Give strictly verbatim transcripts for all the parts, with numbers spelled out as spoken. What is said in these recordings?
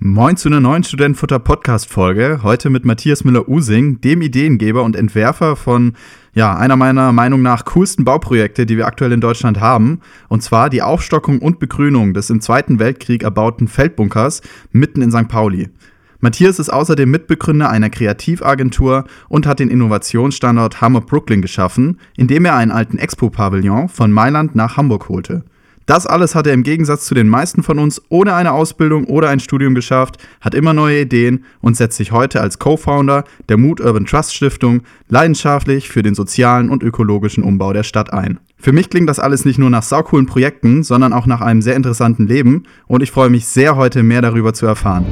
Moin zu einer neuen Studentenfutter-Podcast-Folge. Heute mit Matthias Müller-Using, dem Ideengeber und Entwerfer von ja, einer meiner Meinung nach coolsten Bauprojekte, die wir aktuell in Deutschland haben. Und zwar die Aufstockung und Begrünung des im Zweiten Weltkrieg erbauten Feldbunkers mitten in Sankt Pauli. Matthias ist außerdem Mitbegründer einer Kreativagentur und hat den Innovationsstandort Hamburg Brooklyn geschaffen, indem er einen alten Expo-Pavillon von Mailand nach Hamburg holte. Das alles hat er im Gegensatz zu den meisten von uns ohne eine Ausbildung oder ein Studium geschafft, hat immer neue Ideen und setzt sich heute als Co-Founder der Mood Urban Trust Stiftung leidenschaftlich für den sozialen und ökologischen Umbau der Stadt ein. Für mich klingt das alles nicht nur nach saucoolen Projekten, sondern auch nach einem sehr interessanten Leben und ich freue mich sehr, heute mehr darüber zu erfahren.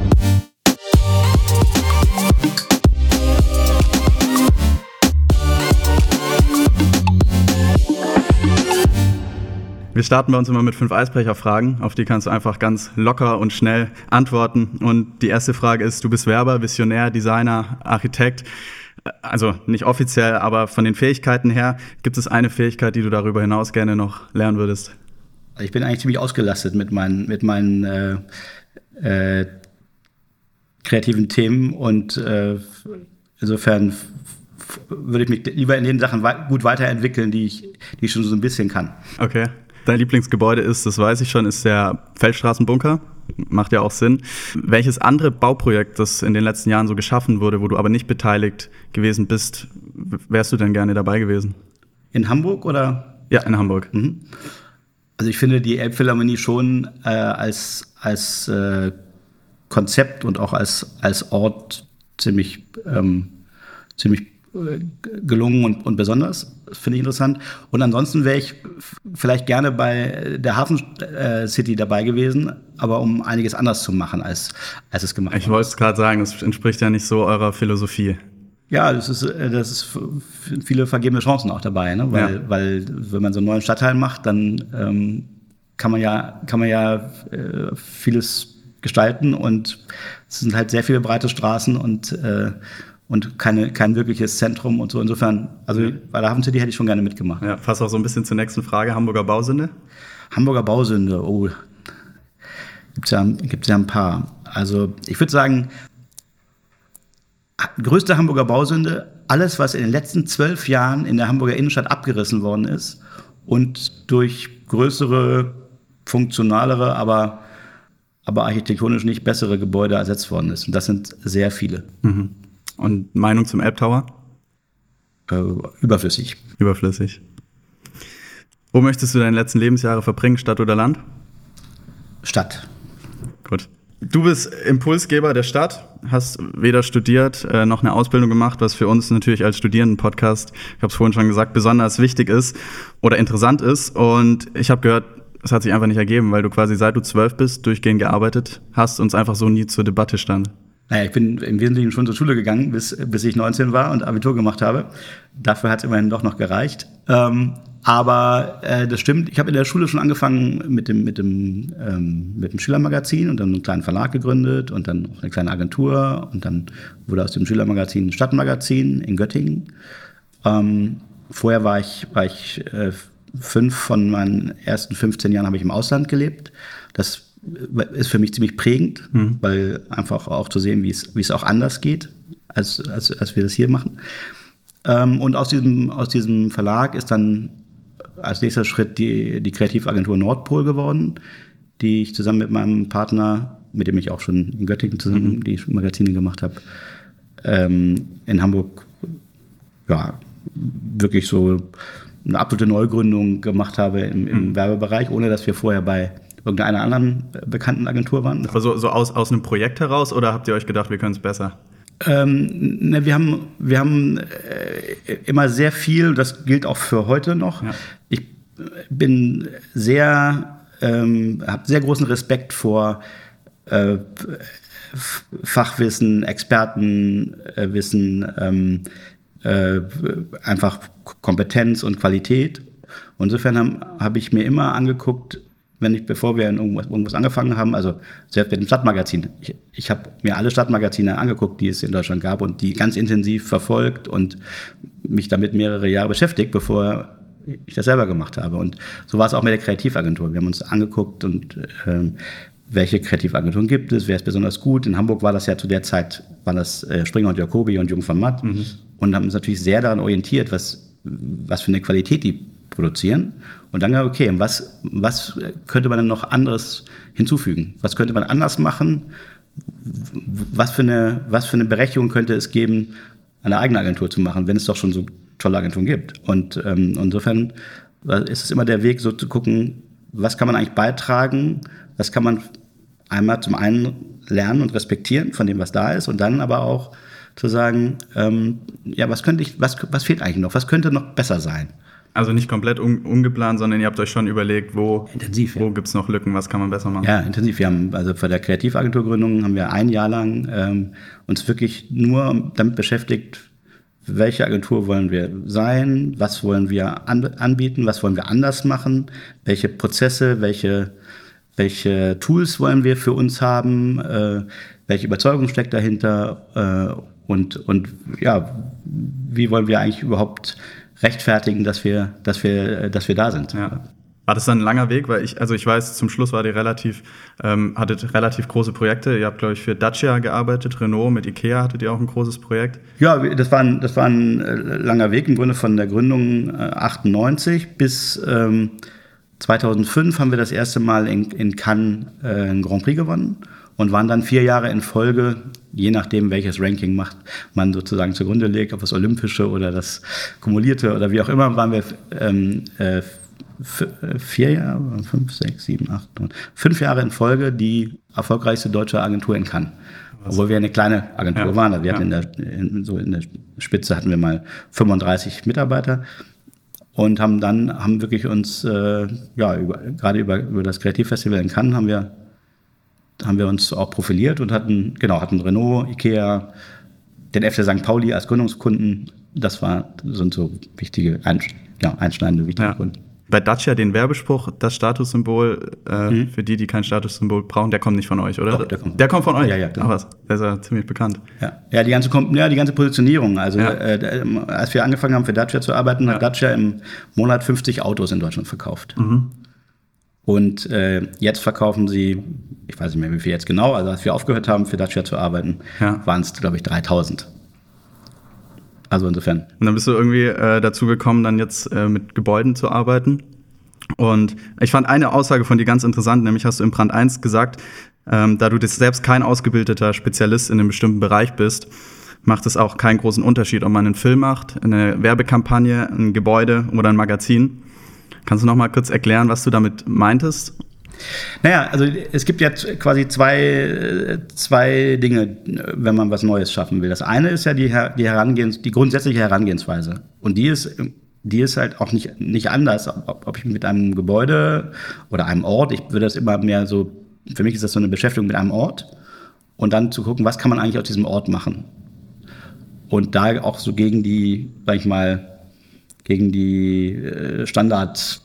Wir starten bei uns immer mit fünf Eisbrecherfragen, auf die kannst du einfach ganz locker und schnell antworten. Und die erste Frage ist, du bist Werber, Visionär, Designer, Architekt, also nicht offiziell, aber von den Fähigkeiten her, gibt es eine Fähigkeit, die du darüber hinaus gerne noch lernen würdest? Ich bin eigentlich ziemlich ausgelastet mit meinen, mit meinen äh, äh, kreativen Themen und äh, insofern f- f- würde ich mich lieber in den Sachen wei- gut weiterentwickeln, die ich, die ich schon so ein bisschen kann. Okay. Dein Lieblingsgebäude ist, das weiß ich schon, ist der Feldstraßenbunker. Macht ja auch Sinn. Welches andere Bauprojekt, das in den letzten Jahren so geschaffen wurde, wo du aber nicht beteiligt gewesen bist, wärst du denn gerne dabei gewesen? In Hamburg oder? Ja, in Hamburg. Mhm. Also ich finde die Elbphilharmonie schon äh, als, als äh, Konzept und auch als, als Ort ziemlich, ähm, ziemlich gelungen und, und besonders, das finde ich interessant. Und ansonsten wäre ich vielleicht gerne bei der Hafen äh, City dabei gewesen, aber um einiges anders zu machen, als, als es gemacht wurde. Ich wollte es gerade sagen, das entspricht ja nicht so eurer Philosophie. Ja, das ist, das ist viele vergebene Chancen auch dabei, ne? Weil, ja. weil wenn man so einen neuen Stadtteil macht, dann ähm, kann man ja, kann man ja äh, vieles gestalten und es sind halt sehr viele breite Straßen und äh, und keine, kein wirkliches Zentrum und so. Insofern, also ja. Bei der Hafen City hätte ich schon gerne mitgemacht. Ja, passt auch so ein bisschen zur nächsten Frage. Hamburger Bausünde? Hamburger Bausünde, oh, gibt's ja, gibt's ja ein paar. Also ich würde sagen, größte Hamburger Bausünde, alles, was in den letzten zwölf Jahren in der Hamburger Innenstadt abgerissen worden ist und durch größere, funktionalere, aber, aber architektonisch nicht bessere Gebäude ersetzt worden ist. Und das sind sehr viele. Mhm. Und Meinung zum Elbtower? Äh, überflüssig. Überflüssig. Wo möchtest du deine letzten Lebensjahre verbringen, Stadt oder Land? Stadt. Gut. Du bist Impulsgeber der Stadt, hast weder studiert äh, noch eine Ausbildung gemacht, was für uns natürlich als Studierenden-Podcast, ich habe es vorhin schon gesagt, besonders wichtig ist oder interessant ist. Und ich habe gehört, es hat sich einfach nicht ergeben, weil du quasi seit du zwölf bist durchgehend gearbeitet hast und es einfach so nie zur Debatte stand. Naja, ich bin im Wesentlichen schon zur Schule gegangen, bis, bis ich neunzehn war und Abitur gemacht habe. Dafür hat es immerhin doch noch gereicht. Ähm, aber äh, das stimmt, ich habe in der Schule schon angefangen mit dem, mit, dem, ähm, mit dem Schülermagazin und dann einen kleinen Verlag gegründet und dann auch eine kleine Agentur. Und dann wurde aus dem Schülermagazin ein Stadtmagazin in Göttingen. Ähm, vorher war ich, war ich äh, fünf von meinen ersten fünfzehn Jahren habe ich im Ausland gelebt. Das ist für mich ziemlich prägend, mhm. weil einfach auch zu sehen, wie es, wie es auch anders geht, als, als, als wir das hier machen. Ähm, und aus diesem, aus diesem Verlag ist dann als nächster Schritt die, die Kreativagentur Nordpol geworden, die ich zusammen mit meinem Partner, mit dem ich auch schon in Göttingen zusammen mhm. die Magazine gemacht habe, ähm, in Hamburg ja, wirklich so eine absolute Neugründung gemacht habe im, im mhm. Werbebereich, ohne dass wir vorher bei irgendeiner anderen bekannten Agentur waren. Aber so, so aus, aus einem Projekt heraus oder habt ihr euch gedacht, wir können es besser? Ähm, ne, wir haben, wir haben äh, immer sehr viel, das gilt auch für heute noch. Ja. Ich bin sehr, ähm, habe sehr großen Respekt vor äh, Fachwissen, Expertenwissen, ähm, äh, einfach Kompetenz und Qualität. Und insofern habe hab ich mir immer angeguckt, wenn ich, bevor wir in irgendwas, irgendwas angefangen haben, also selbst mit dem Stadtmagazin. Ich, ich habe mir alle Stadtmagazine angeguckt, die es in Deutschland gab und die ganz intensiv verfolgt und mich damit mehrere Jahre beschäftigt, bevor ich das selber gemacht habe. Und so war es auch mit der Kreativagentur. Wir haben uns angeguckt und ähm, welche Kreativagenturen gibt es, wer ist besonders gut. In Hamburg war das ja zu der Zeit, waren das äh, Springer und Jacobi und Jung von Matt mhm. und haben uns natürlich sehr daran orientiert, was, was für eine Qualität die produzieren. Und dann, okay, was, was könnte man denn noch anderes hinzufügen? Was könnte man anders machen? Was für eine, was für eine Berechtigung könnte es geben, eine eigene Agentur zu machen, wenn es doch schon so tolle Agenturen gibt? Und ähm, insofern ist es immer der Weg, so zu gucken, was kann man eigentlich beitragen, was kann man einmal zum einen lernen und respektieren von dem, was da ist, und dann aber auch zu sagen, ähm, ja, was könnte ich, was, was fehlt eigentlich noch, was könnte noch besser sein? Also nicht komplett un- ungeplant, sondern ihr habt euch schon überlegt, wo, intensiv, wo ja. gibt es noch Lücken, was kann man besser machen? Ja, intensiv. Wir haben, also bei der Kreativagenturgründung haben wir ein Jahr lang ähm, uns wirklich nur damit beschäftigt, welche Agentur wollen wir sein, was wollen wir an- anbieten, was wollen wir anders machen, welche Prozesse, welche, welche Tools wollen wir für uns haben, äh, welche Überzeugung steckt dahinter äh, und, und ja, wie wollen wir eigentlich überhaupt rechtfertigen, dass wir, dass wir, dass wir da sind. Ja. War das dann ein langer Weg? Weil ich, also ich weiß, zum Schluss war die relativ, ähm, hattet relativ große Projekte. Ihr habt, glaube ich, für Dacia gearbeitet, Renault, mit Ikea hattet ihr auch ein großes Projekt. Ja, das war ein, das war ein äh, langer Weg, im Grunde von der Gründung äh, achtundneunzig bis ähm, zweitausendfünf haben wir das erste Mal in, in Cannes äh, einen Grand Prix gewonnen und waren dann vier Jahre in Folge, je nachdem, welches Ranking macht man sozusagen zugrunde legt, ob das Olympische oder das Kumulierte oder wie auch immer, waren wir ähm, äh, f- vier Jahre, fünf, sechs, sieben, acht, neun, fünf Jahre in Folge die erfolgreichste deutsche Agentur in Cannes. Was? Obwohl wir eine kleine Agentur ja. waren. Also wir hatten ja. in, der, in, so in der Spitze hatten wir mal fünfunddreißig Mitarbeiter und haben dann haben wirklich uns äh, ja über, gerade über, über das Kreativfestival in Cannes haben wir haben wir uns auch profiliert und hatten, genau, hatten Renault, Ikea, den F C Sankt Pauli als Gründungskunden. Das war, sind so wichtige, ja, einschneidende, wichtige ja. Kunden. Bei Dacia den Werbespruch, das Statussymbol, äh, mhm. für die, die kein Statussymbol brauchen, der kommt nicht von euch, oder? Doch, der kommt. Der kommt von euch? Ja, ja. Genau. Ach was, der ist ja ziemlich bekannt. Ja, ja, die, ganze, ja die ganze Positionierung. Also ja. äh, als wir angefangen haben für Dacia zu arbeiten, ja. hat Dacia im Monat fünfzig Autos in Deutschland verkauft. Mhm. Und äh, jetzt verkaufen sie, ich weiß nicht mehr, wie viel jetzt genau, also als wir aufgehört haben, für Dacia zu arbeiten, ja. waren es, glaube ich, dreitausend. Also insofern. Und dann bist du irgendwie äh, dazu gekommen, dann jetzt äh, mit Gebäuden zu arbeiten. Und ich fand eine Aussage von dir ganz interessant, nämlich hast du im Brand eins gesagt, ähm, da du das selbst kein ausgebildeter Spezialist in einem bestimmten Bereich bist, macht es auch keinen großen Unterschied, ob man einen Film macht, eine Werbekampagne, ein Gebäude oder ein Magazin. Kannst du noch mal kurz erklären, was du damit meintest? Naja, also es gibt jetzt quasi zwei, zwei Dinge, wenn man was Neues schaffen will. Das eine ist ja die, die, Herangehens, die grundsätzliche Herangehensweise. Und die ist, die ist halt auch nicht, nicht anders, ob, ob ich mit einem Gebäude oder einem Ort, ich würde das immer mehr so, für mich ist das so eine Beschäftigung mit einem Ort und dann zu gucken, was kann man eigentlich aus diesem Ort machen. Und da auch so gegen die, sag ich mal, gegen die äh, Standard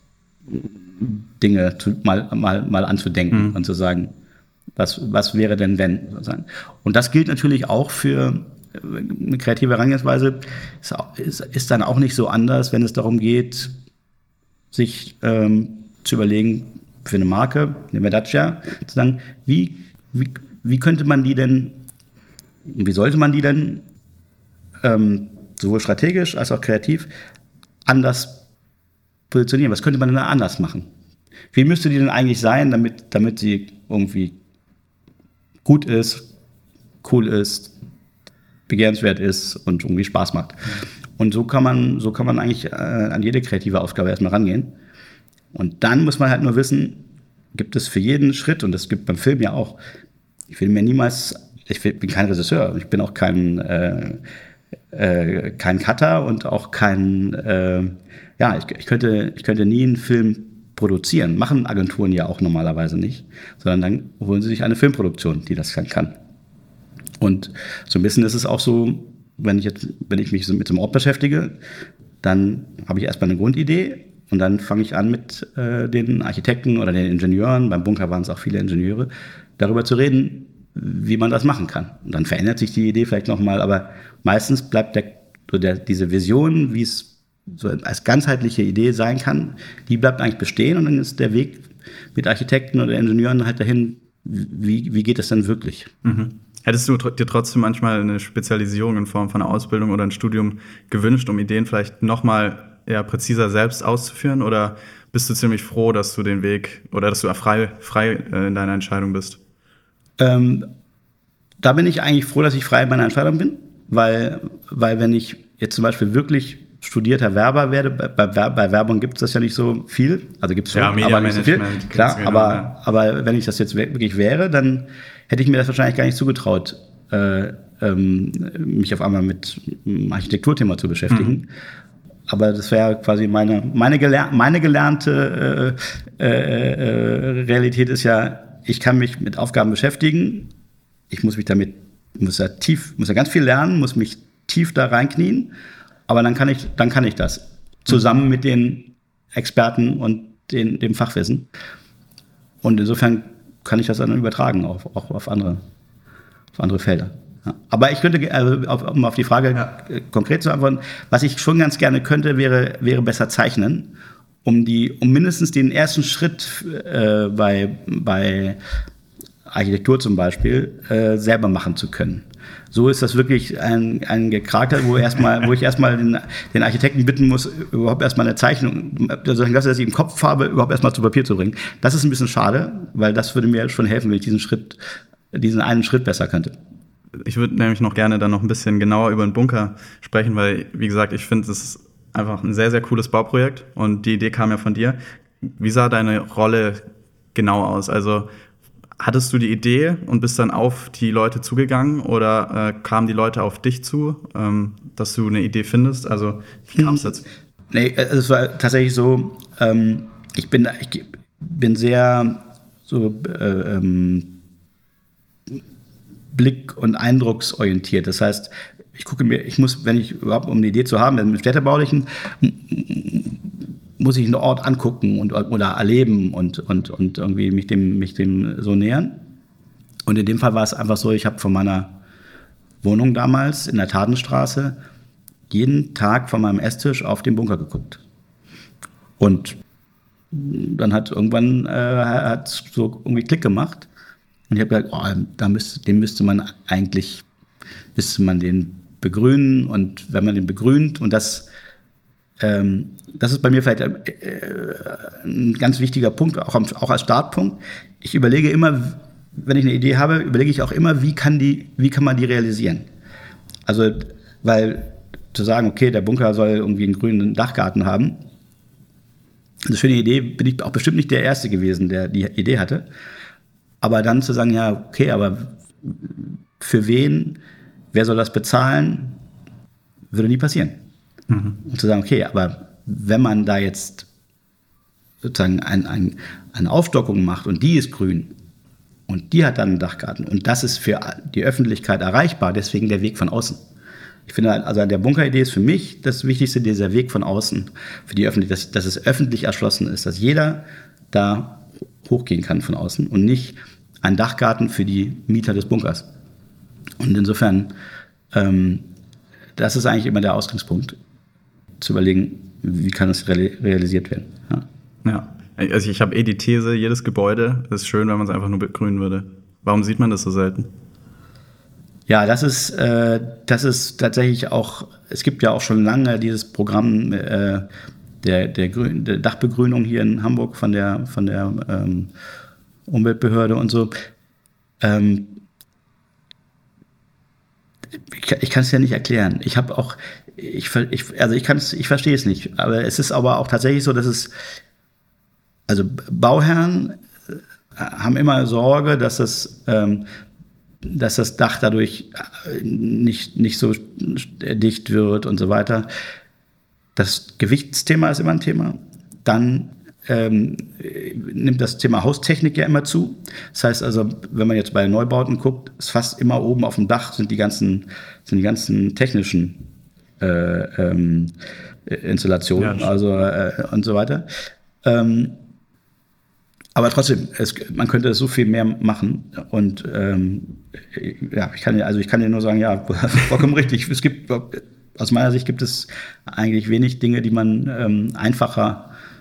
Dinge zu, mal, mal, mal anzudenken mhm. und zu sagen, was, was wäre denn wenn? Sozusagen. Und das gilt natürlich auch für eine kreative Herangehensweise, ist, ist, ist dann auch nicht so anders, wenn es darum geht, sich ähm, zu überlegen, für eine Marke, nehmen wir Dacia, zu sagen, wie, wie, wie könnte man die denn, wie sollte man die denn ähm, sowohl strategisch als auch kreativ anders positionieren? Was könnte man denn da anders machen? Wie müsste die denn eigentlich sein, damit, damit sie irgendwie gut ist, cool ist, begehrenswert ist und irgendwie Spaß macht? Und so kann man, so kann man eigentlich äh, an jede kreative Aufgabe erstmal rangehen. Und dann muss man halt nur wissen, gibt es für jeden Schritt, und das gibt beim Film ja auch, ich will mir niemals, ich bin kein Regisseur, ich bin auch kein äh, Äh, kein Cutter und auch kein, äh, ja, ich, ich, könnte, ich könnte nie einen Film produzieren. Machen Agenturen ja auch normalerweise nicht, sondern dann holen sie sich eine Filmproduktion, die das dann kann. Und so ein bisschen ist es auch so, wenn ich jetzt, wenn ich mich so mit so einem Ort beschäftige, dann habe ich erstmal eine Grundidee und dann fange ich an mit äh, den Architekten oder den Ingenieuren, beim Bunker waren es auch viele Ingenieure, darüber zu reden, wie man das machen kann. Und dann verändert sich die Idee vielleicht nochmal, aber meistens bleibt der, der, diese Vision, wie es so als ganzheitliche Idee sein kann, die bleibt eigentlich bestehen und dann ist der Weg mit Architekten oder Ingenieuren halt dahin, wie, wie geht das denn wirklich? Mhm. Hättest du tr- dir trotzdem manchmal eine Spezialisierung in Form von einer Ausbildung oder ein Studium gewünscht, um Ideen vielleicht nochmal eher präziser selbst auszuführen? Oder bist du ziemlich froh, dass du den Weg oder dass du frei, frei äh, in deiner Entscheidung bist? Ähm, da bin ich eigentlich froh, dass ich frei in meiner Entscheidung bin, weil, weil wenn ich jetzt zum Beispiel wirklich studierter Werber werde, bei, bei Werbung gibt es das ja nicht so viel, also gibt es schon, ja, aber nicht so viel, klar, genau, aber, ja. aber wenn ich das jetzt wirklich wäre, dann hätte ich mir das wahrscheinlich gar nicht zugetraut, äh, ähm, mich auf einmal mit einem Architekturthema zu beschäftigen. Mhm. Aber das wäre quasi meine, meine, geler- meine gelernte äh, äh, Realität ist ja, ich kann mich mit Aufgaben beschäftigen, ich muss mich damit, muss ja tief, muss ja ganz viel lernen, muss mich tief da reinknien, aber dann kann ich, dann kann ich das. Zusammen mit den Experten und den, dem Fachwissen. Und insofern kann ich das dann übertragen, auch, auch auf, andere, auf andere Felder. Ja. Aber ich könnte, also auf, um auf die Frage ja. konkret zu antworten, was ich schon ganz gerne könnte, wäre, wäre besser zeichnen, um, die, um mindestens den ersten Schritt äh, bei, bei Architektur zum Beispiel äh, selber machen zu können. So ist das wirklich ein, ein Gekrakel, wo, erstmal, wo ich erstmal den, den Architekten bitten muss, überhaupt erstmal eine Zeichnung, also das, was ich im Kopf habe, überhaupt erstmal zu Papier zu bringen. Das ist ein bisschen schade, weil das würde mir schon helfen, wenn ich diesen Schritt, diesen einen Schritt besser könnte. Ich würde nämlich noch gerne dann noch ein bisschen genauer über den Bunker sprechen, weil, wie gesagt, ich finde, es ist einfach ein sehr, sehr cooles Bauprojekt und die Idee kam ja von dir. Wie sah deine Rolle genau aus? Also hattest du die Idee und bist dann auf die Leute zugegangen oder äh, kamen die Leute auf dich zu, ähm, dass du eine Idee findest? Also wie kam es dazu? Nee, es war tatsächlich so, ähm, ich bin, ich bin sehr so äh, ähm, blick- und eindrucksorientiert. Das heißt, ich gucke mir, ich muss, wenn ich überhaupt um eine Idee zu haben, im Städtebaulichen, muss ich einen Ort angucken und, oder erleben und, und, und irgendwie mich dem, mich dem so nähern. Und in dem Fall war es einfach so, ich habe von meiner Wohnung damals in der Tatenstraße jeden Tag von meinem Esstisch auf den Bunker geguckt. Und dann hat irgendwann äh, hat so irgendwie Klick gemacht. Und ich habe gesagt, oh, da müsste, den müsste man eigentlich, müsste man den begrünen. Und wenn man den begrünt, und das, ähm, das ist bei mir vielleicht äh, ein ganz wichtiger Punkt, auch, auch als Startpunkt. Ich überlege immer, wenn ich eine Idee habe, überlege ich auch immer, wie kann die, wie kann man die realisieren? Also, weil zu sagen, okay, der Bunker soll irgendwie einen grünen Dachgarten haben, das ist eine schöne Idee, bin ich auch bestimmt nicht der Erste gewesen, der die Idee hatte. Aber dann zu sagen, ja, okay, aber für wen, wer soll das bezahlen, würde nie passieren. Mhm. Und zu sagen, okay, aber wenn man da jetzt sozusagen ein, ein, eine Aufstockung macht und die ist grün und die hat dann einen Dachgarten und das ist für die Öffentlichkeit erreichbar, deswegen der Weg von außen. Ich finde, also an der Bunkeridee ist für mich das Wichtigste, dieser Weg von außen für die Öffentlichkeit, dass, dass es öffentlich erschlossen ist, dass jeder da hochgehen kann von außen und nicht ein Dachgarten für die Mieter des Bunkers. Und insofern, ähm, das ist eigentlich immer der Ausgangspunkt, zu überlegen, wie kann es realisiert werden. Ja, ja. Also ich habe eh die These, jedes Gebäude ist schön, wenn man es einfach nur begrünen würde. Warum sieht man das so selten? Ja, das ist, äh, das ist tatsächlich auch, es gibt ja auch schon lange dieses Programm äh, der, der, Grün, der Dachbegrünung hier in Hamburg von der, von der ähm, Umweltbehörde und so. Ähm, ich ich kann es ja nicht erklären. Ich habe auch, ich, ich, also ich kann es, ich verstehe es nicht. Aber es ist aber auch tatsächlich so, dass es, also Bauherren haben immer Sorge, dass es ähm, dass das Dach dadurch nicht, nicht so dicht wird und so weiter. Das Gewichtsthema ist immer ein Thema. Dann ähm, nimmt das Thema Haustechnik ja immer zu. Das heißt also, wenn man jetzt bei Neubauten guckt, ist fast immer oben auf dem Dach sind die ganzen, sind die ganzen technischen äh, ähm, Installationen, ja, also äh, und so weiter. Ähm, Aber trotzdem, es, man könnte so viel mehr machen. Und ähm, ja, ich kann, also ich kann dir nur sagen, ja, vollkommen richtig. Es gibt, aus meiner Sicht gibt es eigentlich wenig Dinge, die man ähm, einfacher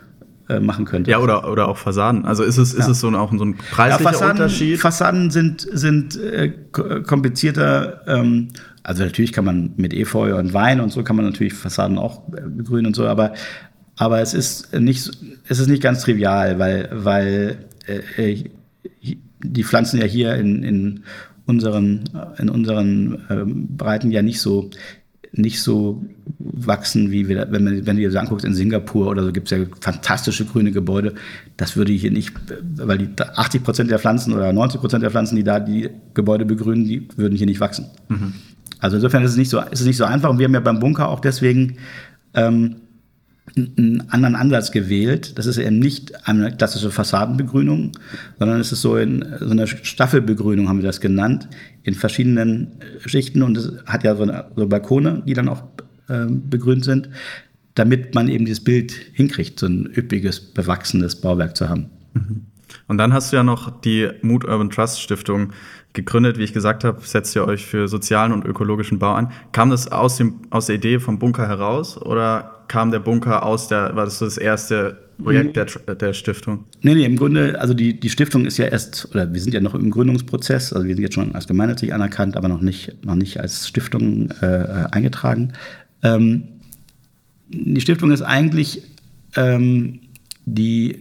äh, machen könnte. Ja, oder, oder auch Fassaden. Also ist es, ist ja. es so ein, auch so ein preislicher ja, Fassaden, Unterschied? Fassaden sind, sind äh, komplizierter. Ähm, also natürlich kann man mit Efeu und Wein und so kann man natürlich Fassaden auch begrünen und so, aber, aber es ist nicht, es ist nicht ganz trivial, weil, weil äh, die Pflanzen ja hier in, in unseren, in unseren ähm, Breiten ja nicht so nicht so wachsen, wie wir, wenn man, wenn du dir das anguckst, in Singapur oder so, gibt es ja fantastische grüne Gebäude. Das würde hier nicht, weil die achtzig Prozent der Pflanzen oder neunzig Prozent der Pflanzen, die da die Gebäude begrünen, die würden hier nicht wachsen. Mhm. Also insofern ist es nicht so, ist es nicht so einfach. Und wir haben ja beim Bunker auch deswegen ähm, einen anderen Ansatz gewählt. Das ist eben nicht eine klassische Fassadenbegrünung, sondern es ist so in so einer Staffelbegrünung, haben wir das genannt, in verschiedenen Schichten. Und es hat ja so, eine, so Balkone, die dann auch äh, begrünt sind, damit man eben dieses Bild hinkriegt, so ein üppiges, bewachsenes Bauwerk zu haben. Und dann hast du ja noch die Mood Urban Trust Stiftung gegründet. Wie ich gesagt habe, setzt ihr euch für sozialen und ökologischen Bau ein. Kam das aus, dem, aus der Idee vom Bunker heraus oder kam der Bunker aus der, war das so das erste Projekt der, der Stiftung? Nee, nee, im Grunde, also die, die Stiftung ist ja erst, oder wir sind ja noch im Gründungsprozess, also wir sind jetzt schon als gemeinnützig anerkannt, aber noch nicht, noch nicht als Stiftung äh, eingetragen. Ähm, die Stiftung ist eigentlich ähm, die,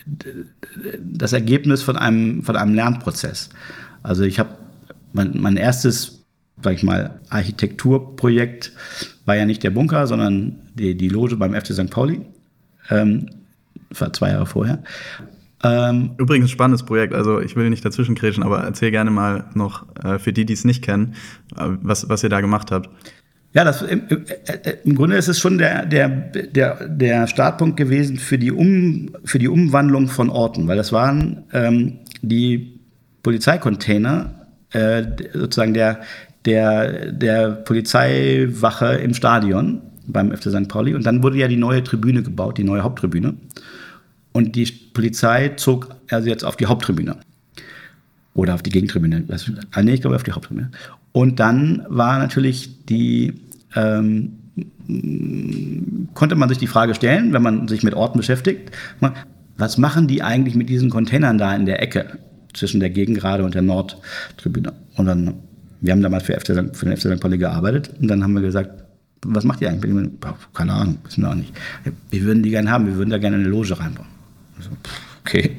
das Ergebnis von einem, von einem Lernprozess. Also ich habe mein, mein erstes, sag ich mal, Architekturprojekt war ja nicht der Bunker, sondern die, die Loge beim F C Sankt Pauli. Ähm, das war zwei Jahre vorher. Ähm, Übrigens spannendes Projekt, also ich will nicht dazwischen kretschen, aber erzähl gerne mal noch äh, für die, die es nicht kennen, äh, was, was ihr da gemacht habt. Ja, das, im, im, im Grunde ist es schon der, der, der, der Startpunkt gewesen für die, um, für die Umwandlung von Orten, weil das waren ähm, die Polizeicontainer, äh, sozusagen der, der, der Polizeiwache im Stadion beim F C Sankt Pauli. Und dann wurde ja die neue Tribüne gebaut, die neue Haupttribüne. Und die Polizei zog also jetzt auf die Haupttribüne. Oder auf die Gegentribüne. Ah, nee, ich glaube auf die Haupttribüne. Und dann war natürlich die, ähm, konnte man sich die Frage stellen, wenn man sich mit Orten beschäftigt, was machen die eigentlich mit diesen Containern da in der Ecke zwischen der Gegengrade und der Nordtribüne? Und dann, wir haben damals für, F C, für den F C Sankt Pauli gearbeitet und dann haben wir gesagt, was macht ihr eigentlich mit dem? Keine Ahnung, wissen wir auch nicht. Wir würden die gerne haben, wir würden da gerne eine Loge reinbauen. So, okay.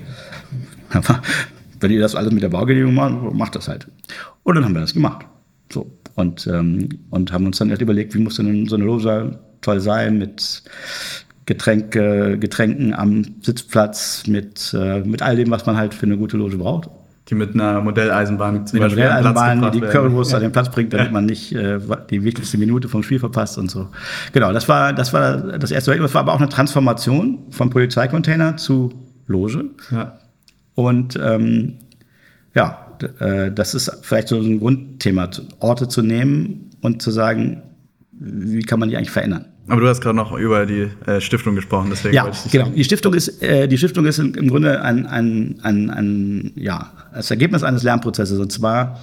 Wenn ihr das alles mit der Baugenehmigung macht, macht das halt. Und dann haben wir das gemacht. So. Und, ähm, und haben uns dann halt überlegt, wie muss denn so eine Loge toll sein mit Getränke, Getränken am Sitzplatz, mit, äh, mit all dem, was man halt für eine gute Loge braucht. Die mit einer Modelleisenbahn zum Beispiel Modelleisenbahn, die die Currywurst ja. an den Platz bringt, damit ja. man nicht äh, die wichtigste Minute vom Spiel verpasst und so. Genau, das war das, war das erste. Das war aber auch eine Transformation vom Polizeicontainer zu Loge. Ja. Und ähm, ja, d- äh, das ist vielleicht so ein Grundthema, Orte zu nehmen und zu sagen, wie kann man die eigentlich verändern. Aber du hast gerade noch über die äh, Stiftung gesprochen, deswegen ja, wollte ich dich genau. sagen. Die Stiftung ist, äh, die Stiftung ist im Grunde ein, ein, ein, ein, ja, das Ergebnis eines Lernprozesses. Und zwar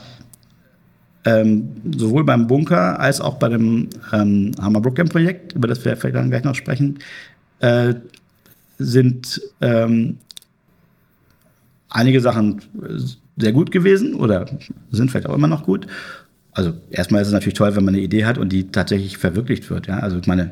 ähm, sowohl beim Bunker als auch bei dem ähm, Hammer Brookend-Projekt, über das wir vielleicht dann gleich noch sprechen, äh, sind ähm, einige Sachen sehr gut gewesen oder sind vielleicht auch immer noch gut. Also erstmal ist es natürlich toll, wenn man eine Idee hat und die tatsächlich verwirklicht wird. Ja? Also ich meine,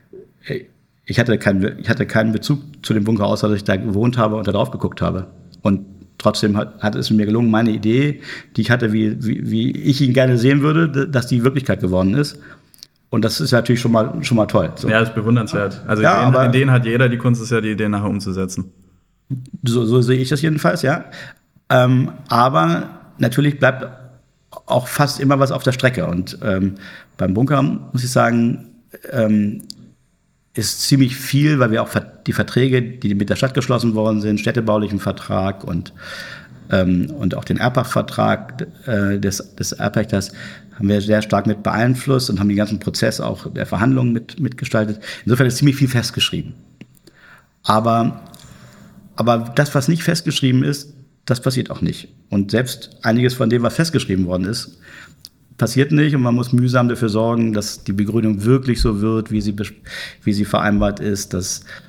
ich hatte, keinen, ich hatte keinen Bezug zu dem Bunker, außer dass ich da gewohnt habe und da drauf geguckt habe. Und trotzdem hat, hat es mir gelungen, meine Idee, die ich hatte, wie, wie, wie ich ihn gerne sehen würde, dass die Wirklichkeit geworden ist. Und das ist natürlich schon mal, schon mal toll. So. Ja, das ist bewundernswert. Also ja, Ideen, aber, Ideen hat jeder, die Kunst ist ja, die Ideen nachher umzusetzen. So, so sehe ich das jedenfalls, ja. Ähm, aber natürlich bleibt auch fast immer was auf der Strecke. Und ähm, beim Bunker, muss ich sagen, ähm, ist ziemlich viel, weil wir auch die Verträge, die mit der Stadt geschlossen worden sind, städtebaulichen Vertrag und, ähm, und auch den Erbach-Vertrag äh, des, des Erbpächters, haben wir sehr stark mit beeinflusst und haben den ganzen Prozess auch der Verhandlungen mit, mitgestaltet. Insofern ist ziemlich viel festgeschrieben. Aber, aber das, was nicht festgeschrieben ist, das passiert auch nicht. Und selbst einiges von dem, was festgeschrieben worden ist, passiert nicht. Und man muss mühsam dafür sorgen, dass die Begrünung wirklich so wird, wie sie, wie sie vereinbart ist, dass,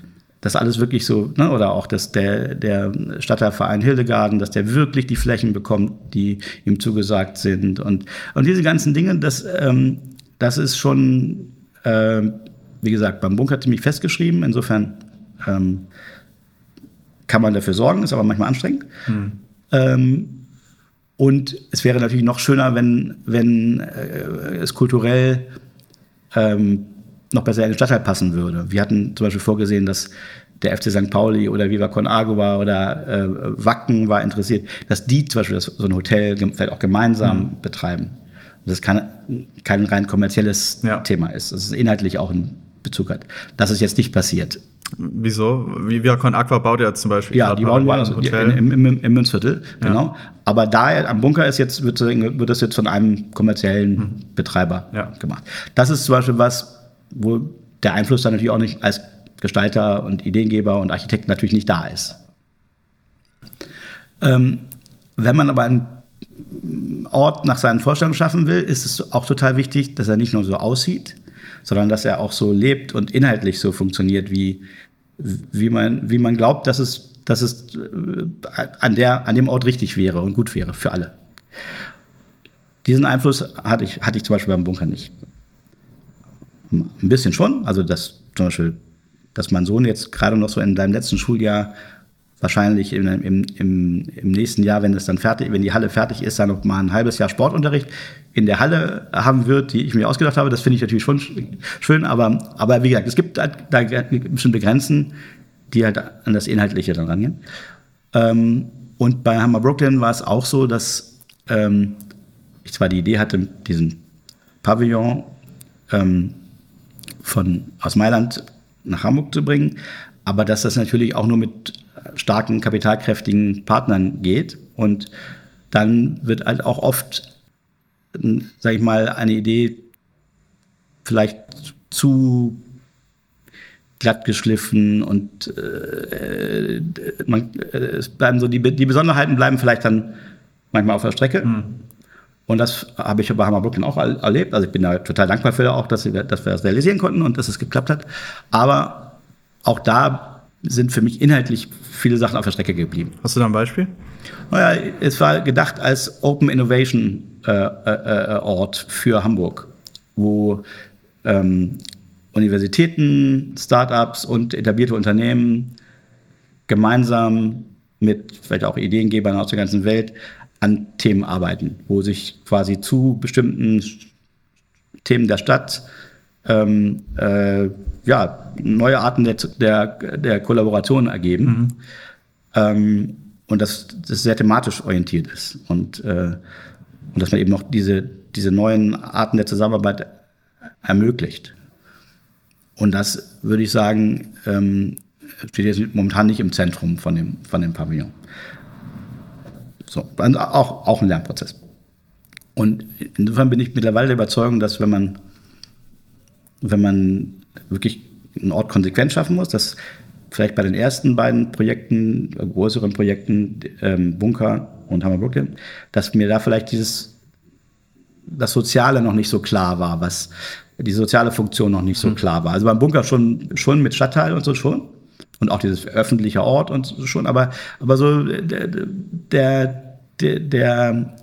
dass alles wirklich so, ne, oder auch, dass der, der Stadtteilverein Hildegarden, dass der wirklich die Flächen bekommt, die ihm zugesagt sind. Und, und diese ganzen Dinge, das, ähm, das ist schon, äh, wie gesagt, beim Bunker ziemlich festgeschrieben. Insofern ähm, kann man dafür sorgen, ist aber manchmal anstrengend. Hm. Ähm, und es wäre natürlich noch schöner, wenn, wenn äh, es kulturell ähm, noch besser in den Stadtteil passen würde. Wir hatten zum Beispiel vorgesehen, dass der F C Sankt Pauli oder Viva Con Agua oder äh, Wacken war interessiert, dass die zum Beispiel das, so ein Hotel vielleicht auch gemeinsam mhm. betreiben. Und das kann, kein rein kommerzielles ja. Thema ist, dass es inhaltlich auch einen Bezug hat. Das ist jetzt nicht passiert. Wieso? Viva Con Agua baut ja zum Beispiel. Ja, die bauen woanders im, im, im Münzviertel, ja. genau. Aber da am Bunker ist jetzt, wird, wird das jetzt von einem kommerziellen mhm. Betreiber ja. gemacht. Das ist zum Beispiel was, wo der Einfluss dann natürlich auch nicht als Gestalter und Ideengeber und Architekt natürlich nicht da ist. Ähm, wenn man aber einen Ort nach seinen Vorstellungen schaffen will, ist es auch total wichtig, dass er nicht nur so aussieht, sondern dass er auch so lebt und inhaltlich so funktioniert, wie, wie, man, wie man glaubt, dass es, dass es an, der, an dem Ort richtig wäre und gut wäre für alle. Diesen Einfluss hatte ich, hatte ich zum Beispiel beim Bunker nicht. Ein bisschen schon, also dass zum Beispiel, dass mein Sohn jetzt gerade noch so in seinem letzten Schuljahr wahrscheinlich im, im, im, im nächsten Jahr, wenn es dann fertig, wenn die Halle fertig ist, dann noch mal ein halbes Jahr Sportunterricht in der Halle haben wird, die ich mir ausgedacht habe. Das finde ich natürlich schon schön, aber, aber wie gesagt, es gibt da bestimmte Grenzen, die halt an das Inhaltliche dann rangehen. Ähm, und bei Hammer Brooklyn war es auch so, dass ähm, ich zwar die Idee hatte, diesen Pavillon ähm, von aus Mailand nach Hamburg zu bringen, aber dass das natürlich auch nur mit starken, kapitalkräftigen Partnern geht. Und dann wird halt auch oft, sag ich mal, eine Idee vielleicht zu glatt geschliffen und äh, man, es bleiben so die, die Besonderheiten bleiben vielleicht dann manchmal auf der Strecke. Mhm. Und das habe ich bei Hammer Brooklyn auch erlebt. Also ich bin da total dankbar für auch, dass wir, dass wir das realisieren konnten und dass es geklappt hat. Aber auch da sind für mich inhaltlich viele Sachen auf der Strecke geblieben. Hast du da ein Beispiel? Naja, es war gedacht als Open Innovation äh, äh, Ort für Hamburg, wo ähm, Universitäten, Startups und etablierte Unternehmen gemeinsam mit vielleicht auch Ideengebern aus der ganzen Welt an Themen arbeiten, wo sich quasi zu bestimmten Themen der Stadt ähm, äh, ja, neue Arten der, der, der Kollaboration ergeben. Mhm. Ähm, und dass das sehr thematisch orientiert ist. Und, äh, und dass man eben noch diese, diese neuen Arten der Zusammenarbeit ermöglicht. Und das, würde ich sagen, ähm, steht jetzt momentan nicht im Zentrum von dem, von dem Pavillon. So, also auch, auch ein Lernprozess. Und insofern bin ich mittlerweile der Überzeugung, dass wenn man, wenn man wirklich einen Ort konsequent schaffen muss, dass vielleicht bei den ersten beiden Projekten, größeren Projekten, ähm, Bunker und Hammer Brooklyn, dass mir da vielleicht dieses, das Soziale noch nicht so klar war, was die soziale Funktion noch nicht so mhm. klar war. Also beim Bunker schon, schon mit Stadtteil und so schon. Und auch dieses öffentliche Ort und so schon, aber, aber so der, der, der, der,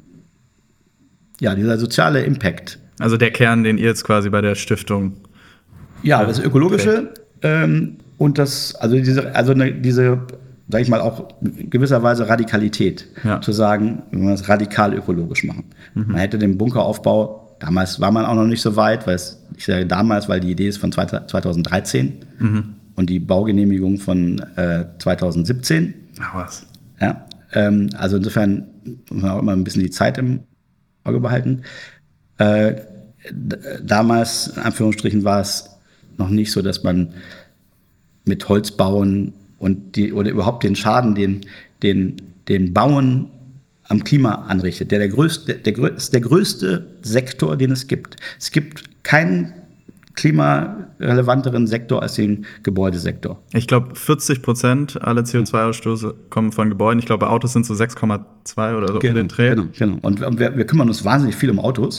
ja, dieser soziale Impact. Also der Kern, den ihr jetzt quasi bei der Stiftung. Ja, das Ökologische ähm, und das, also diese, also eine, diese, sag ich mal, auch in gewisser Weise Radikalität, ja. zu sagen, wenn wir es radikal ökologisch machen. Mhm. Man hätte den Bunkeraufbau, damals war man auch noch nicht so weit, weil es, ich sage damals, weil die Idee ist von zweitausenddreizehn. Mhm. Und die Baugenehmigung von äh, zweitausendsiebzehn. Ach was. Ja, ähm, also insofern muss man auch immer ein bisschen die Zeit im Auge behalten. Äh, d- damals, in Anführungsstrichen, war es noch nicht so, dass man mit Holz bauen und die, oder überhaupt den Schaden, den, den, den Bauen am Klima anrichtet. Der, der, größte, der, der, ist der größte Sektor, den es gibt. Es gibt keinen klimarelevanteren Sektor als den Gebäudesektor. Ich glaube, vierzig Prozent aller C O zwei Ausstoße kommen von Gebäuden. Ich glaube, bei Autos sind es so sechs Komma zwei oder so genau, um den Dreh. Genau, genau. Und wir, wir kümmern uns wahnsinnig viel um Autos.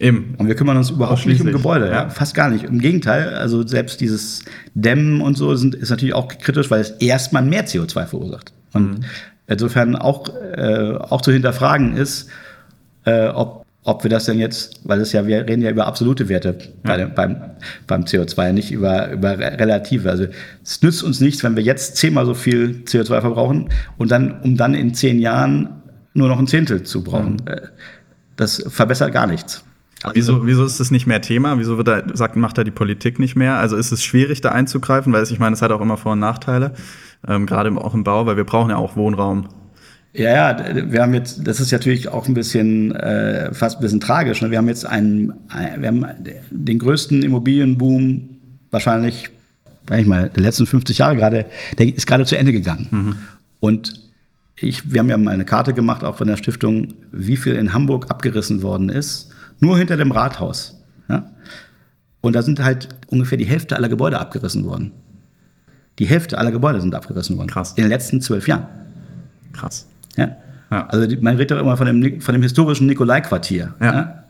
Eben. Und wir kümmern uns überhaupt nicht um Gebäude, ja. Fast gar nicht. Im Gegenteil, also selbst dieses Dämmen und so sind, ist natürlich auch kritisch, weil es erstmal mehr C O zwei verursacht. Und mhm. insofern auch, äh, auch zu hinterfragen ist, äh, ob, ob wir das denn jetzt, weil es ja, wir reden ja über absolute Werte ja. bei dem, beim, beim C O zwei, nicht über, über relative. Also es nützt uns nichts, wenn wir jetzt zehnmal so viel C O zwei verbrauchen und dann, um dann in zehn Jahren nur noch ein Zehntel zu brauchen. Mhm. Das verbessert gar nichts. Wieso, wieso ist das nicht mehr Thema? Wieso wird da, sagt, macht da die Politik nicht mehr? Also ist es schwierig, da einzugreifen? Weil ich meine, es hat auch immer Vor- und Nachteile, ähm, gerade auch im Bau, weil wir brauchen ja auch Wohnraum. Ja, ja, wir haben jetzt, das ist natürlich auch ein bisschen, äh, fast ein bisschen tragisch. Ne? Wir haben jetzt einen, wir haben den größten Immobilienboom wahrscheinlich, sag ich mal, der letzten fünfzig Jahre gerade, der ist gerade zu Ende gegangen. Mhm. Und ich, wir haben ja mal eine Karte gemacht, auch von der Stiftung, wie viel in Hamburg abgerissen worden ist. Nur hinter dem Rathaus. Ja? Und da sind halt ungefähr die Hälfte aller Gebäude abgerissen worden. Die Hälfte aller Gebäude sind abgerissen worden. Krass. In den letzten zwölf Jahren. Krass. Ja? Ja. Also die, man redet doch immer von dem, von dem historischen Nikolai-Quartier. Ja. Ja?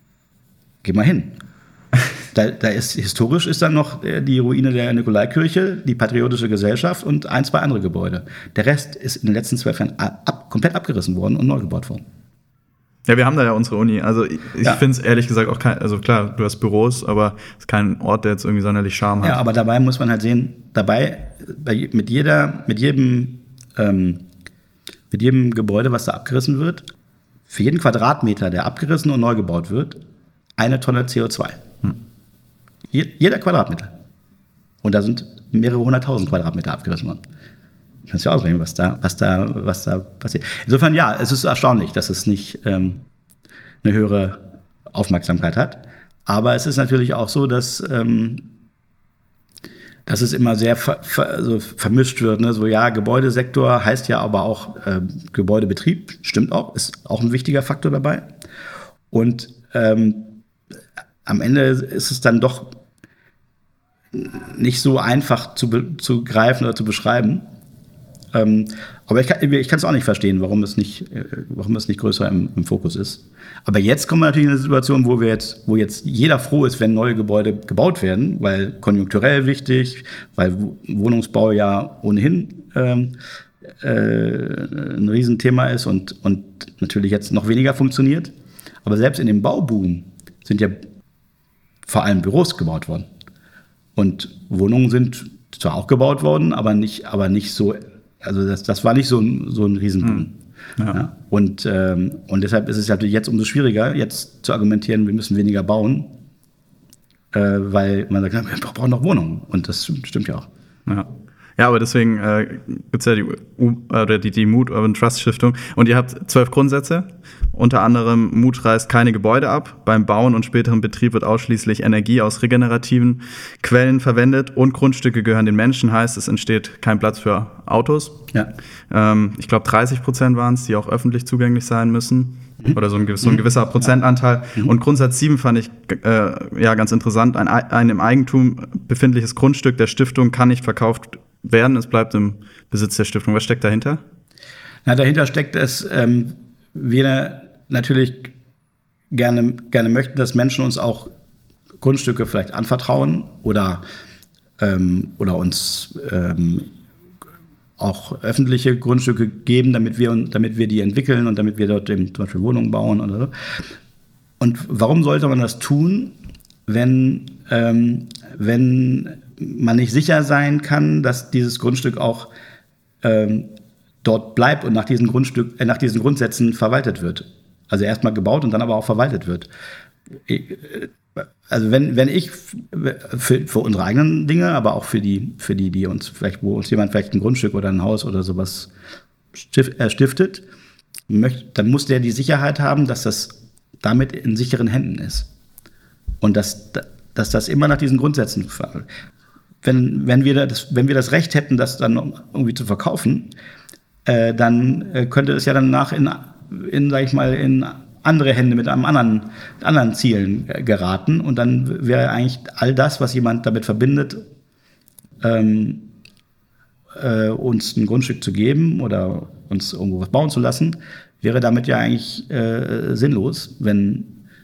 Geh mal hin. Da, da ist historisch ist dann noch die Ruine der Nikolaikirche, die Patriotische Gesellschaft und ein, zwei andere Gebäude. Der Rest ist in den letzten zwölf Jahren ab, komplett abgerissen worden und neu gebaut worden. Ja, wir haben da ja unsere Uni. Also ich, ich ja. finde es ehrlich gesagt auch kein, also klar, du hast Büros, aber es ist kein Ort, der jetzt irgendwie sonderlich Charme hat. Ja, aber dabei muss man halt sehen, dabei bei, mit jeder, mit jedem, ähm, mit jedem Gebäude, was da abgerissen wird, für jeden Quadratmeter, der abgerissen und neu gebaut wird, eine Tonne C O zwei. Hm. Je, jeder Quadratmeter. Und da sind mehrere hunderttausend Quadratmeter abgerissen worden. Kannst du ja ausrechnen, was da, was da, was da passiert. Insofern, ja, es ist erstaunlich, dass es nicht ähm, eine höhere Aufmerksamkeit hat. Aber es ist natürlich auch so, dass, ähm, dass es immer sehr ver, ver, also vermischt wird. Ne? So, ja, Gebäudesektor heißt ja aber auch ähm, Gebäudebetrieb. Stimmt auch, ist auch ein wichtiger Faktor dabei. Und ähm, am Ende ist es dann doch nicht so einfach zu, be- zu greifen oder zu beschreiben. Ähm, aber ich kann ich kann es auch nicht verstehen, warum es nicht, äh, warum es nicht größer im, im Fokus ist. Aber jetzt kommen wir natürlich in eine Situation, wo wir jetzt, wo jetzt jeder froh ist, wenn neue Gebäude gebaut werden, weil konjunkturell wichtig, weil Wohnungsbau ja ohnehin ähm, äh, ein Riesenthema ist und, und natürlich jetzt noch weniger funktioniert. Aber selbst in dem Bauboom sind ja vor allem Büros gebaut worden. Und Wohnungen sind zwar auch gebaut worden, aber nicht, aber nicht so. Also das, das war nicht so ein, so ein Riesenboom. Ja. Ja. Und, ähm, und deshalb ist es natürlich jetzt umso schwieriger, jetzt zu argumentieren, wir müssen weniger bauen, äh, weil man sagt, wir brauchen noch Wohnungen. Und das stimmt ja auch. Ja. Ja, aber deswegen äh, gibt es ja die, U- oder die, die Mood Urban Trust Stiftung. Und ihr habt zwölf Grundsätze. Unter anderem, Mut reißt keine Gebäude ab. Beim Bauen und späteren Betrieb wird ausschließlich Energie aus regenerativen Quellen verwendet. Und Grundstücke gehören den Menschen, heißt, es entsteht kein Platz für Autos. Ja. Ähm, ich glaube, dreißig Prozent waren es, die auch öffentlich zugänglich sein müssen. Mhm. Oder so ein, so ein gewisser mhm. Prozentanteil. Mhm. Und Grundsatz sieben fand ich äh, ja ganz interessant. Ein, ein im Eigentum befindliches Grundstück der Stiftung kann nicht verkauft werden, es bleibt im Besitz der Stiftung. Was steckt dahinter? Na, dahinter steckt es, ähm, wir natürlich gerne, gerne möchten, dass Menschen uns auch Grundstücke vielleicht anvertrauen oder, ähm, oder uns ähm, auch öffentliche Grundstücke geben, damit wir, damit wir die entwickeln und damit wir dort eben zum Beispiel Wohnungen bauen oder so. Und warum sollte man das tun, wenn, ähm, wenn man nicht sicher sein kann, dass dieses Grundstück auch ähm, dort bleibt und nach diesen, Grundstück, äh, nach diesen Grundsätzen verwaltet wird. Also erstmal gebaut und dann aber auch verwaltet wird. Also wenn, wenn ich für, für unsere eigenen Dinge, aber auch für die, für die, die uns vielleicht, wo uns jemand vielleicht ein Grundstück oder ein Haus oder sowas stiftet, möchte, dann muss der die Sicherheit haben, dass das damit in sicheren Händen ist. Und dass, dass das immer nach diesen Grundsätzen verwaltet. Wenn, wenn, wir das, wenn wir das Recht hätten, das dann irgendwie zu verkaufen, äh, dann äh, könnte es ja danach in, in, sag ich mal, in andere Hände mit einem anderen, anderen Zielen äh, geraten. Und dann wäre eigentlich all das, was jemand damit verbindet, ähm, äh, uns ein Grundstück zu geben oder uns irgendwo was bauen zu lassen, wäre damit ja eigentlich äh, sinnlos, wenn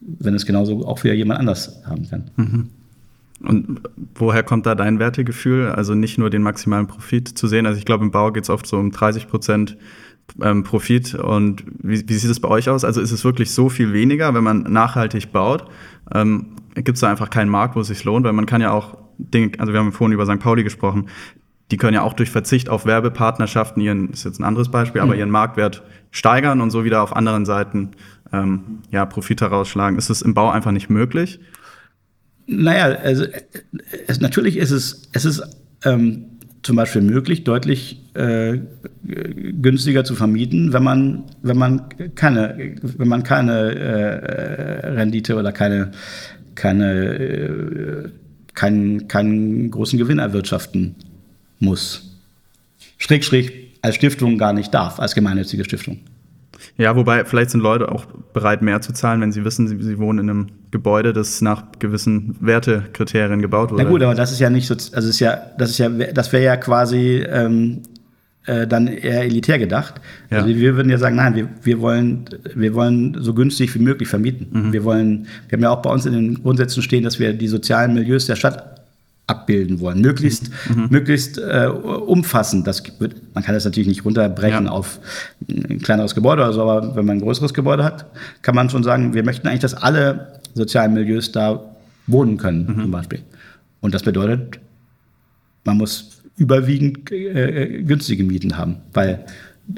wenn es genauso auch wieder jemand anders haben kann. Mhm. Und woher kommt da dein Wertegefühl? Also nicht nur den maximalen Profit zu sehen. Also ich glaube, im Bau geht es oft so um dreißig Prozent ähm, Profit. Und wie, wie sieht es bei euch aus? Also ist es wirklich so viel weniger, wenn man nachhaltig baut? Ähm, gibt es da einfach keinen Markt, wo es sich lohnt? Weil man kann ja auch Dinge, also wir haben vorhin über Sankt Pauli gesprochen, die können ja auch durch Verzicht auf Werbepartnerschaften ihren, das ist jetzt ein anderes Beispiel, mhm. aber ihren Marktwert steigern und so wieder auf anderen Seiten ähm, ja, Profit herausschlagen. Ist es im Bau einfach nicht möglich? Naja, also es, natürlich ist es, es ist ähm, zum Beispiel möglich, deutlich äh, günstiger zu vermieten, wenn man, wenn man keine, wenn man keine äh, Rendite oder keine, keine, äh, keinen, keinen großen Gewinn erwirtschaften muss. Schräg, schräg als Stiftung gar nicht darf, als gemeinnützige Stiftung. Ja, wobei vielleicht sind Leute auch bereit, mehr zu zahlen, wenn sie wissen, sie, sie wohnen in einem Gebäude, das nach gewissen Wertekriterien gebaut wurde. Na gut, aber das ist ja nicht so, also ist ja, das ist ja, das wäre ja quasi ähm, äh, dann eher elitär gedacht. Ja. Also wir würden ja sagen, nein, wir, wir wollen, wir wollen so günstig wie möglich vermieten. Mhm. Wir wollen, wir haben ja auch bei uns in den Grundsätzen stehen, dass wir die sozialen Milieus der Stadt abbilden wollen, möglichst, mhm. möglichst äh, umfassend. Das wird, man kann das natürlich nicht runterbrechen ja. auf ein kleineres Gebäude oder so, aber wenn man ein größeres Gebäude hat, kann man schon sagen, wir möchten eigentlich, dass alle sozialen Milieus da wohnen können, mhm. zum Beispiel. Und das bedeutet, man muss überwiegend äh, günstige Mieten haben, weil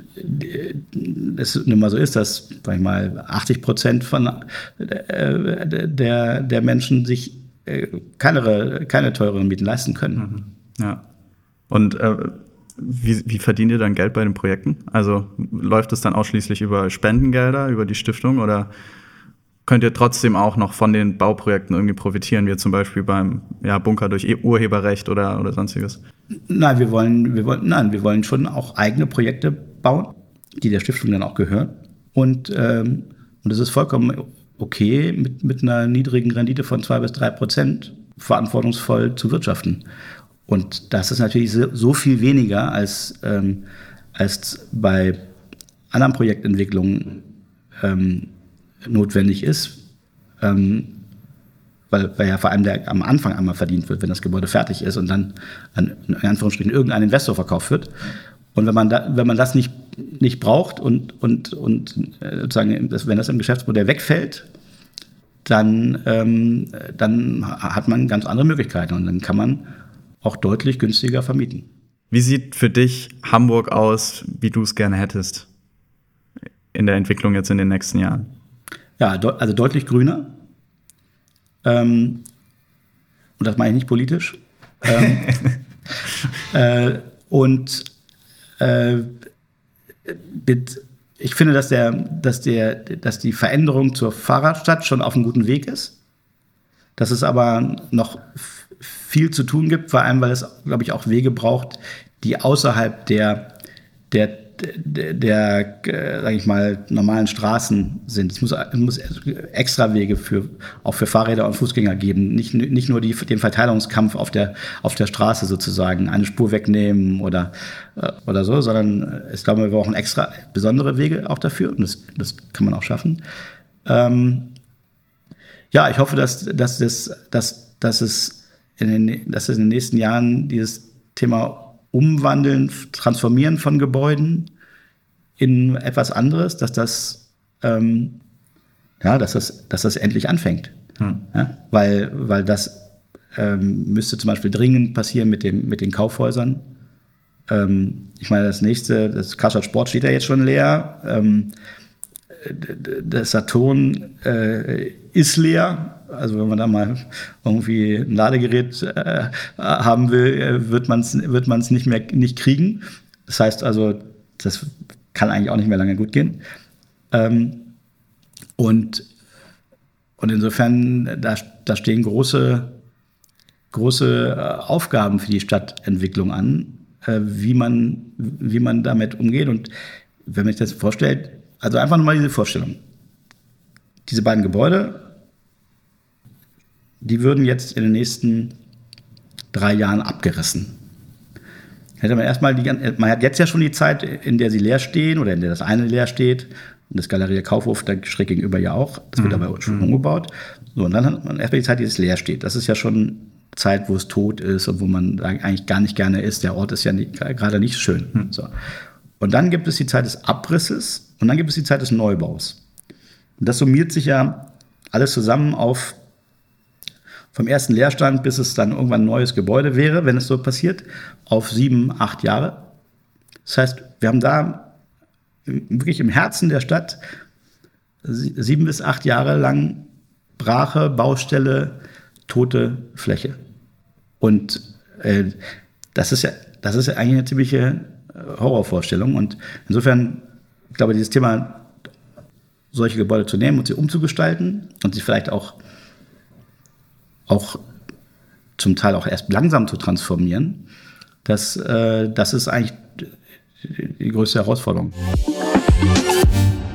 es nun mal so ist, dass, sag ich mal, achtzig Prozent von äh, der, der Menschen sich keine, keine teureren Mieten leisten können. Ja. Und äh, wie, wie verdient ihr dann Geld bei den Projekten? Also läuft es dann ausschließlich über Spendengelder, über die Stiftung oder könnt ihr trotzdem auch noch von den Bauprojekten irgendwie profitieren, wie zum Beispiel beim ja, Bunker durch Urheberrecht oder, oder sonstiges? Nein, wir wollen, wir wollen, nein, wir wollen schon auch eigene Projekte bauen, die der Stiftung dann auch gehören. Und, ähm, und das ist vollkommen okay, mit, mit einer niedrigen Rendite von zwei bis drei Prozent verantwortungsvoll zu wirtschaften. Und das ist natürlich so, so viel weniger als, ähm, als bei anderen Projektentwicklungen ähm, notwendig ist, ähm, weil, weil ja vor allem der am Anfang einmal verdient wird, wenn das Gebäude fertig ist und dann an, in Anführungsstrichen irgendein Investor verkauft wird. Und wenn man, da, wenn man das nicht, nicht braucht und, und, und sozusagen, das, wenn das im Geschäftsmodell wegfällt, dann, ähm, dann hat man ganz andere Möglichkeiten und dann kann man auch deutlich günstiger vermieten. Wie sieht für dich Hamburg aus, wie du es gerne hättest in der Entwicklung jetzt in den nächsten Jahren? Ja, de- also deutlich grüner. Ähm, und das meine ich nicht politisch. ähm, äh, und äh, mit, ich finde, dass, der, dass, der, dass die Veränderung zur Fahrradstadt schon auf einem guten Weg ist. Dass es aber noch f- viel zu tun gibt, vor allem, weil es, glaube ich, auch Wege braucht, die außerhalb der, der, der, der äh, sage ich mal, normalen Straßen sind. Es muss, es muss extra Wege für, auch für Fahrräder und Fußgänger geben. Nicht, nicht nur die, den Verteilungskampf auf der, auf der Straße sozusagen, eine Spur wegnehmen oder, äh, oder so, sondern ich glaube, wir brauchen extra besondere Wege auch dafür und das, das kann man auch schaffen. Ähm, ja, ich hoffe, dass, dass, das, dass, dass, es in den, dass es in den nächsten Jahren dieses Thema Umwandeln, Transformieren von Gebäuden in etwas anderes, dass das, ähm, ja, dass das, dass das endlich anfängt. Hm. Ja, weil, weil das ähm, müsste zum Beispiel dringend passieren mit, dem, mit den Kaufhäusern. Ähm, ich meine, das nächste, das Karstadt Sport steht ja jetzt schon leer. Ähm, das Saturn äh, ist leer. Also wenn man da mal irgendwie ein Ladegerät äh, haben will, wird man es wird man's nicht mehr nicht kriegen. Das heißt also, das kann eigentlich auch nicht mehr lange gut gehen. Ähm, und, und insofern, da, da stehen große, große Aufgaben für die Stadtentwicklung an, äh, wie man, wie man damit umgeht. Und wenn man sich das vorstellt, also einfach nur mal diese Vorstellung. Diese beiden Gebäude, die würden jetzt in den nächsten drei Jahren abgerissen. Hätte man erstmal die, man hat jetzt ja schon die Zeit, in der sie leer stehen oder in der das eine leer steht Und das Galeria Kaufhof, da schräg gegenüber ja auch. Das wird aber schon umgebaut. So, und dann hat man erstmal die Zeit, die es leer steht. Das ist ja schon Zeit, wo es tot ist und wo man eigentlich gar nicht gerne ist. Der Ort ist ja nicht, gerade nicht schön. Mhm. So. Und dann gibt es die Zeit des Abrisses und dann gibt es die Zeit des Neubaus. Und das summiert sich ja alles zusammen auf vom ersten Leerstand, bis es dann irgendwann ein neues Gebäude wäre, wenn es so passiert, auf sieben, acht Jahre. Das heißt, wir haben da wirklich im Herzen der Stadt sieben bis acht Jahre lang Brache, Baustelle, tote Fläche. Und äh, das ist ja, das ist ja eigentlich eine ziemliche Horrorvorstellung. Und insofern, ich glaube, dieses Thema, solche Gebäude zu nehmen und sie umzugestalten und sie vielleicht auch, auch zum Teil auch erst langsam zu transformieren, das, äh, das ist eigentlich die größte Herausforderung.